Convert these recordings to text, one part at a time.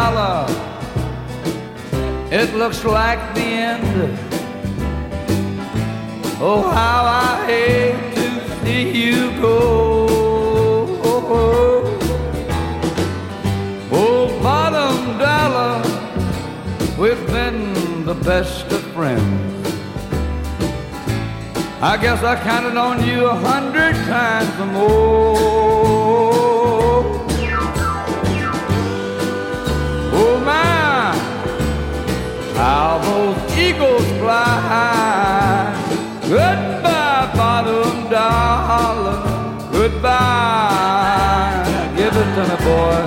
dollar, it looks like the end. Oh, how I hate to see you go. Oh, bottom dollar, we've been the best of friends. I guess I counted on you 100 times or more. Oh my, how those eagles fly high. Goodbye, bottom dollar, goodbye. Give it to me, boy.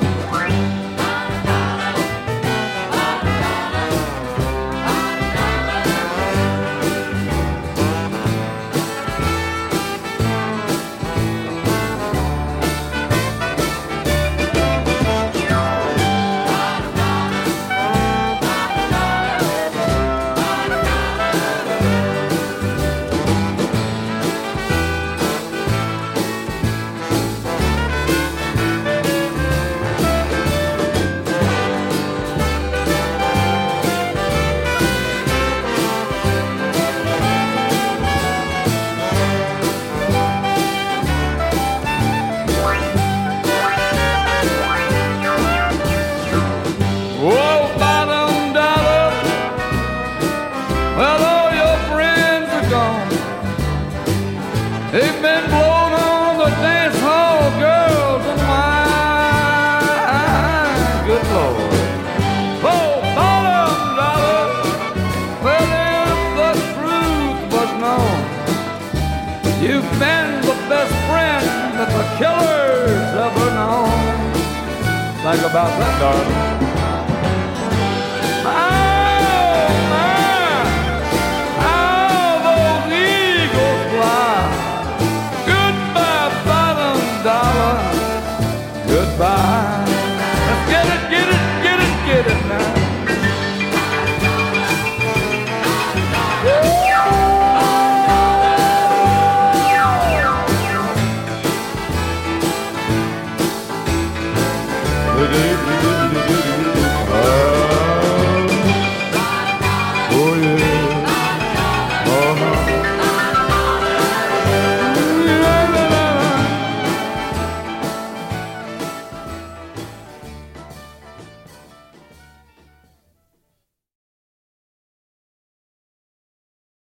They've been blown on the dance hall, girls and wine. Good Lord. Oh, bottom dollar. Well, if the truth was known, you've been the best friend that the killer's ever known. Think about that, darling. Goodbye. Let's get it, get it, get it, get it now. Oh yeah.